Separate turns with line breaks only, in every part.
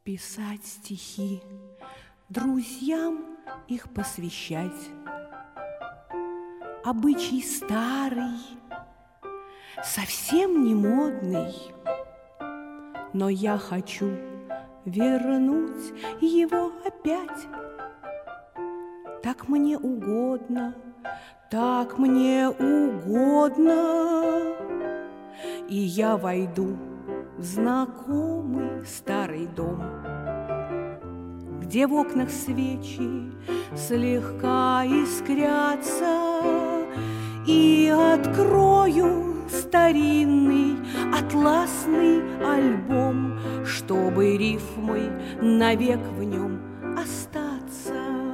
Писать стихи, друзьям их посвящать. Обычай старый, совсем не модный, но я хочу вернуть его опять. Так мне угодно, так мне угодно, и я войду в знакомый старый дом, где в окнах свечи слегка искрятся, и открою старинный атласный альбом, чтобы рифмой навек в нем остаться.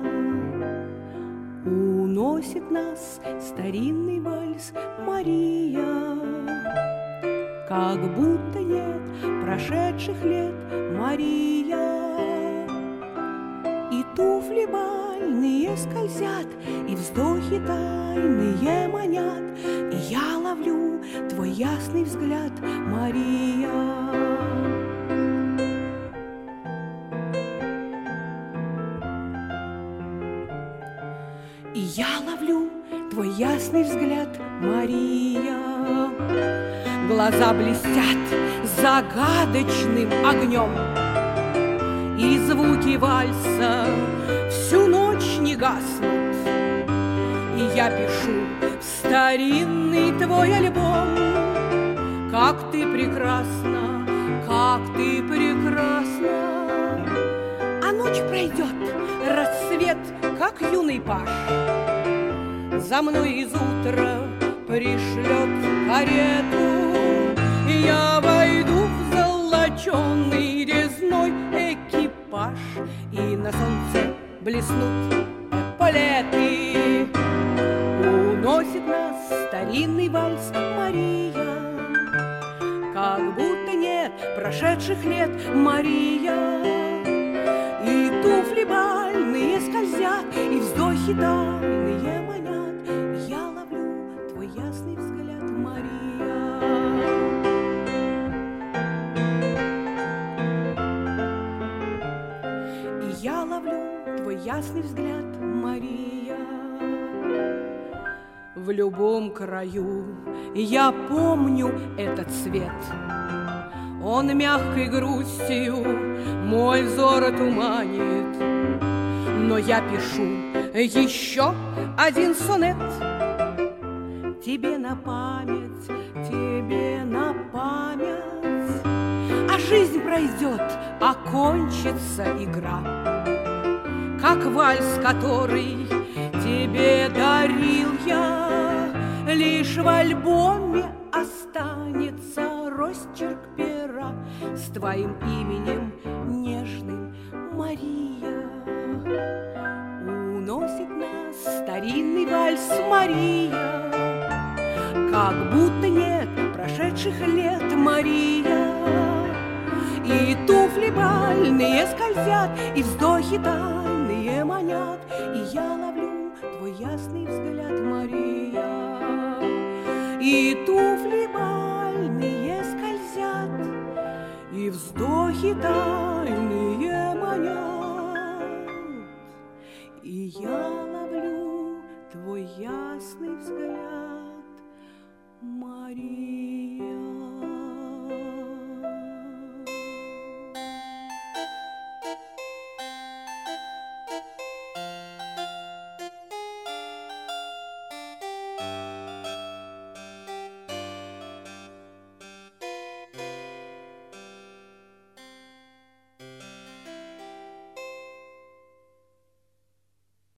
Уносит нас старинный вальс Мария, как будто нет прошедших лет, Мария. И туфли бальные скользят, и вздохи тайные манят, и я ловлю твой ясный взгляд, Мария. И я ловлю твой ясный взгляд, Мария. Глаза блестят загадочным огнем, и звуки вальса всю ночь не гаснут. И я пишу в старинный твой альбом: как ты прекрасна, как ты прекрасна. А ночь пройдет, рассвет, как юный паж, за мной из утра пришлет карету. Я войду в золоченый резной экипаж, и на солнце блеснут эполеты. Уносит нас старинный вальс Мария, как будто нет прошедших лет, Мария. И туфли бальные скользят, и вздохи тайные манят, и я ловлю твой ясный взгляд, Мария. И я ловлю твой ясный взгляд, Мария. В любом краю я помню этот цвет. Он мягкой грустью мой взор туманит, но я пишу еще один сонет тебе на память, тебе на память. А жизнь пройдет, окончится игра, как вальс, который тебе дарил я. Лишь в альбоме останется росчерк пера с твоим именем нежным, Мария. Уносит нас старинный вальс Мария, как будто нет прошедших лет, Мария. И туфли бальные скользят, и вздохи тайные манят, и я ловлю твой ясный взгляд, Мария. И туфли бальные скользят, и вздохи тайные манят, и я ловлю твой ясный взгляд, Мария.